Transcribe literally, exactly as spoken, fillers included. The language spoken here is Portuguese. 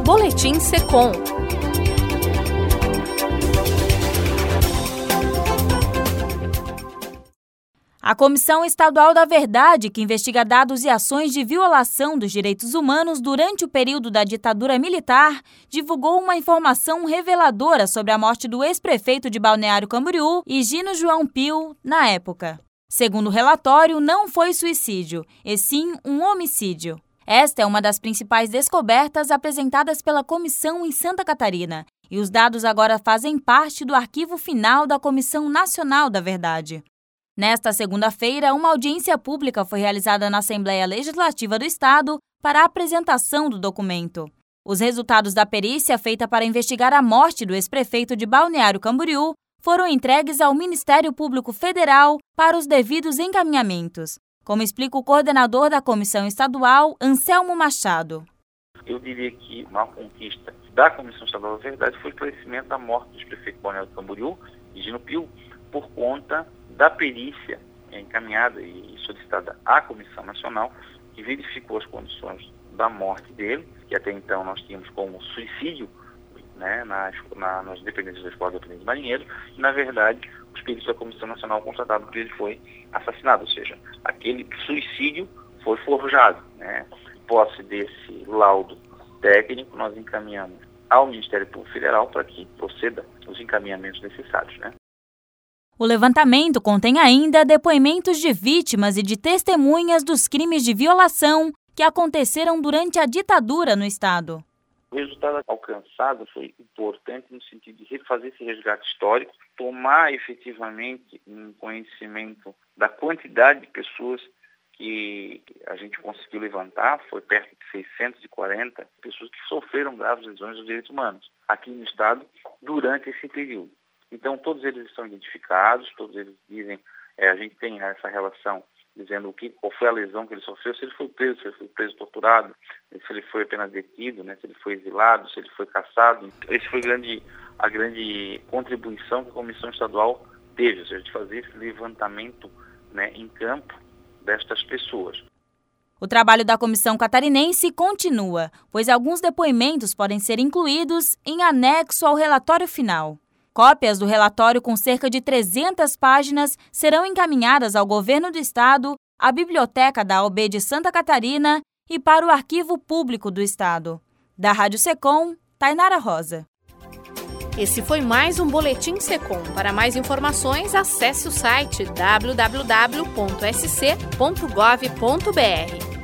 Boletim Secom. A Comissão Estadual da Verdade, que investiga dados e ações de violação dos direitos humanos durante o período da ditadura militar, divulgou uma informação reveladora sobre a morte do ex-prefeito de Balneário Camboriú, Higino João Pio, na época. Segundo o relatório, não foi suicídio, e sim um homicídio. Esta é uma das principais descobertas apresentadas pela comissão em Santa Catarina, e os dados agora fazem parte do arquivo final da Comissão Nacional da Verdade. Nesta segunda-feira, uma audiência pública foi realizada na Assembleia Legislativa do Estado para a apresentação do documento. Os resultados da perícia feita para investigar a morte do ex-prefeito de Balneário Camboriú foram entregues ao Ministério Público Federal para os devidos encaminhamentos, como explica o coordenador da Comissão Estadual, Anselmo Machado. Eu diria que uma conquista da Comissão Estadual da Verdade foi o esclarecimento da morte do ex-prefeito de Balneário Camboriú, Higino Pio, por conta da perícia encaminhada e solicitada à Comissão Nacional, que verificou as condições da morte dele, que até então nós tínhamos como suicídio, né, nas, na, nas dependências da Escola de Aprendiz Marinheiro, e na verdade os peritos da Comissão Nacional constataram que ele foi assassinado, ou seja, aquele suicídio foi forjado. Né? Em posse desse laudo técnico, nós encaminhamos ao Ministério Público Federal para que proceda os encaminhamentos necessários. Né? O levantamento contém ainda depoimentos de vítimas e de testemunhas dos crimes de violação que aconteceram durante a ditadura no Estado. O resultado alcançado foi importante no sentido de refazer esse resgate histórico, tomar efetivamente um conhecimento da quantidade de pessoas que a gente conseguiu levantar, foi perto de seiscentas e quarenta pessoas que sofreram graves lesões dos direitos humanos aqui no Estado durante esse período. Então, todos eles estão identificados, todos eles dizem, é, a gente tem essa relação dizendo o que, qual foi a lesão que ele sofreu, se ele foi preso, se ele foi preso torturado, se ele foi apenas detido, né, se ele foi exilado, se ele foi cassado. Esse foi grande, a grande contribuição que a Comissão Estadual teve, ou seja, de fazer esse levantamento, né, em campo destas pessoas. O trabalho da Comissão Catarinense continua, pois alguns depoimentos podem ser incluídos em anexo ao relatório final. Cópias do relatório com cerca de trezentas páginas serão encaminhadas ao Governo do Estado, à Biblioteca da A O B de Santa Catarina e para o Arquivo Público do Estado. Da Rádio Secom, Tainara Rosa. Esse foi mais um Boletim Secom. Para mais informações, acesse o site w w w ponto s c ponto gov ponto b r.